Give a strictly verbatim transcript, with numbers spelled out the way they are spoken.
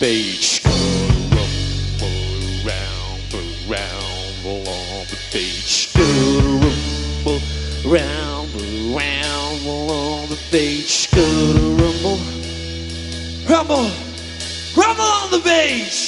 beach. Rumble around, rumble on the beach. Rumble round, rumble on the beach. Rumble, rumble, rumble on the beach.